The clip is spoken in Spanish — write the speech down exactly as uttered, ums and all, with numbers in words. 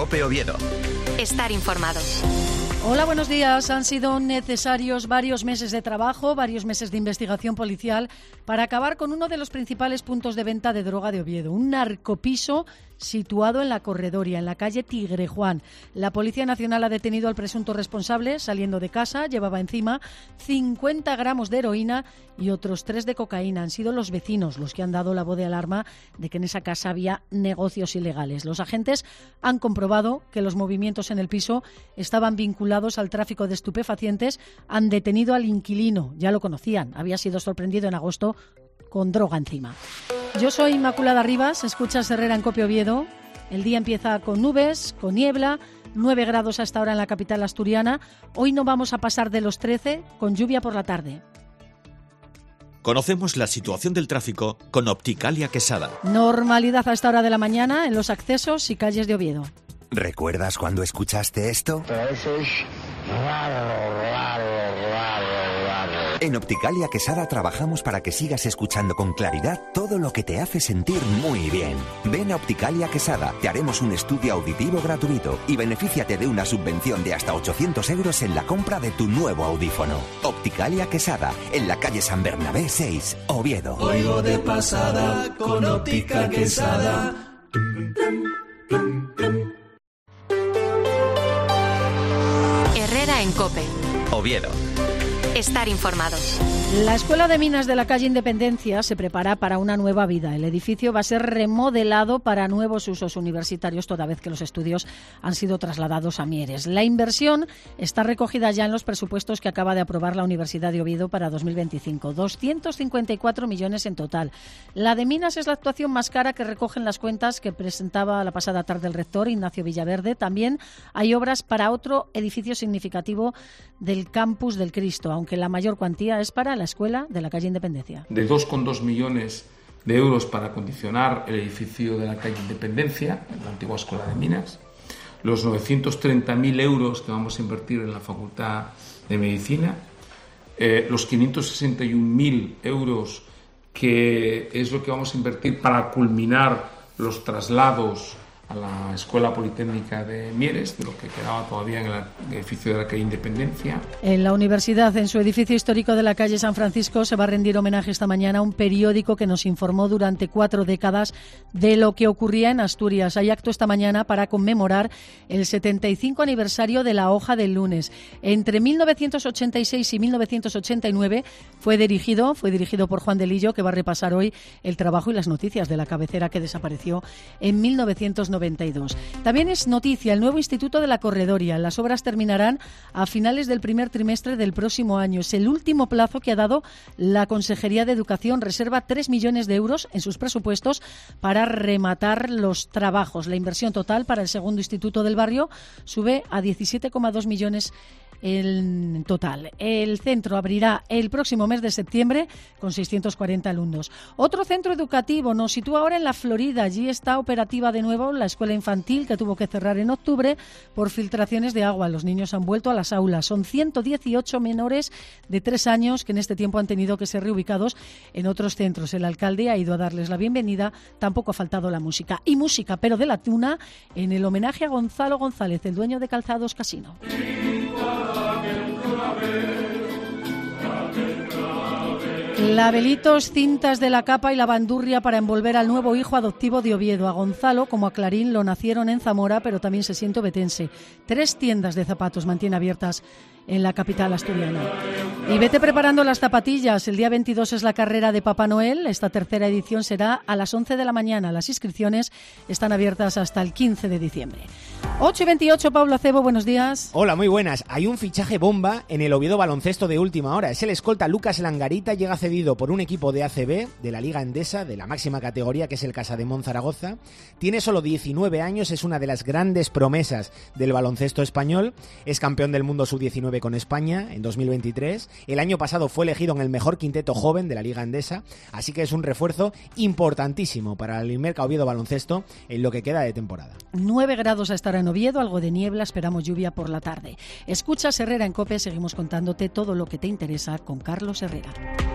COPE Oviedo. Estar informado. Hola, buenos días. Han sido necesarios varios meses de trabajo, varios meses de investigación policial para acabar con uno de los principales puntos de venta de droga de Oviedo, un narcopiso situado en la Corredoria, en la calle Tigre Juan. La Policía Nacional ha detenido al presunto responsable saliendo de casa. Llevaba encima cincuenta gramos de heroína y otros tres de cocaína. Han sido los vecinos los que han dado la voz de alarma de que en esa casa había negocios ilegales. Los agentes han comprobado que los movimientos en el piso estaban vinculados al tráfico de estupefacientes. Han detenido al inquilino, ya lo conocían, había sido sorprendido en agosto con droga encima. Yo soy Inmaculada Rivas, escuchas Herrera en COPE Oviedo. El día empieza con nubes, con niebla, nueve grados hasta ahora en la capital asturiana. Hoy no vamos a pasar de los trece, con lluvia por la tarde. Conocemos la situación del tráfico con Opticalia Quesada. Normalidad a esta hora de la mañana en los accesos y calles de Oviedo. ¿Recuerdas cuando escuchaste esto? Pero eso es raro, raro, raro, raro. En Opticalia Quesada trabajamos para que sigas escuchando con claridad todo lo que te hace sentir muy bien. Ven a Opticalia Quesada, te haremos un estudio auditivo gratuito y benefíciate de una subvención de hasta ochocientos euros en la compra de tu nuevo audífono. Opticalia Quesada, en la calle San Bernabé seis, Oviedo. Oigo de pasada con Óptica Quesada. Herrera en COPE. Oviedo. Estar informado. La Escuela de Minas de la calle Independencia se prepara para una nueva vida. El edificio va a ser remodelado para nuevos usos universitarios, toda vez que los estudios han sido trasladados a Mieres. La inversión está recogida ya en los presupuestos que acaba de aprobar la Universidad de Oviedo para dos mil veinticinco. doscientos cincuenta y cuatro millones en total. La de Minas es la actuación más cara que recogen las cuentas que presentaba la pasada tarde el rector Ignacio Villaverde. También hay obras para otro edificio significativo del campus del Cristo, aunque la mayor cuantía es para la Escuela de la calle Independencia. De dos coma dos millones de euros para acondicionar el edificio de la calle Independencia, la antigua Escuela de Minas, los novecientos treinta mil euros que vamos a invertir en la Facultad de Medicina, eh, los quinientos sesenta y un mil euros que es lo que vamos a invertir para culminar los traslados a la Escuela Politécnica de Mieres, de lo que quedaba todavía en el edificio de la calle Independencia. En la universidad, en su edificio histórico de la calle San Francisco, se va a rendir homenaje esta mañana a un periódico que nos informó durante cuatro décadas de lo que ocurría en Asturias. Hay acto esta mañana para conmemorar el setenta y cinco aniversario de La Hoja del Lunes. Entre mil novecientos ochenta y seis y mil novecientos ochenta y nueve fue dirigido, fue dirigido por Juan de Lillo, que va a repasar hoy el trabajo y las noticias de la cabecera que desapareció en mil novecientos noventa y dos. También es noticia el nuevo Instituto de la Corredoria. Las obras terminarán a finales del primer trimestre del próximo año. Es el último plazo que ha dado la Consejería de Educación. Reserva tres millones de euros en sus presupuestos para rematar los trabajos. La inversión total para el segundo instituto del barrio sube a diecisiete coma dos millones en total. El centro abrirá el próximo mes de septiembre con seiscientos cuarenta alumnos. Otro centro educativo nos sitúa ahora en la Florida. Allí está operativa de nuevo la escuela infantil, que tuvo que cerrar en octubre por filtraciones de agua. Los niños han vuelto a las aulas. Son ciento dieciocho menores de tres años que en este tiempo han tenido que ser reubicados en otros centros. El alcalde ha ido a darles la bienvenida. Tampoco ha faltado la música. Y música, pero de la tuna, en el homenaje a Gonzalo González, el dueño de Calzados Casino. Labelitos, cintas de la capa y la bandurria para envolver al nuevo hijo adoptivo de Oviedo. A Gonzalo, como a Clarín, lo nacieron en Zamora, pero también se siente obetense. Tres tiendas de zapatos mantiene abiertas en la capital asturiana. Y vete preparando las zapatillas. El día veintidós es la carrera de Papá Noel. Esta tercera edición será a las once de la mañana. Las inscripciones están abiertas hasta el quince de diciembre. ocho y veintiocho, Pablo Acebo, buenos días. Hola, muy buenas. Hay un fichaje bomba en el Oviedo Baloncesto de última hora. Es el escolta Lucas Langarita, llega cedido por un equipo de A C B, de la Liga Endesa, de la máxima categoría, que es el Casademón Zaragoza. Tiene solo diecinueve años, es una de las grandes promesas del baloncesto español. Es campeón del mundo sub diecinueve con España en dos mil veintitrés. El año pasado fue elegido en el mejor quinteto joven de la Liga Endesa, así que es un refuerzo importantísimo para el Imerca Oviedo Baloncesto en lo que queda de temporada. nueve grados a estar en Oviedo, algo de niebla, esperamos lluvia por la tarde. Escuchas Herrera en COPE, seguimos contándote todo lo que te interesa con Carlos Herrera.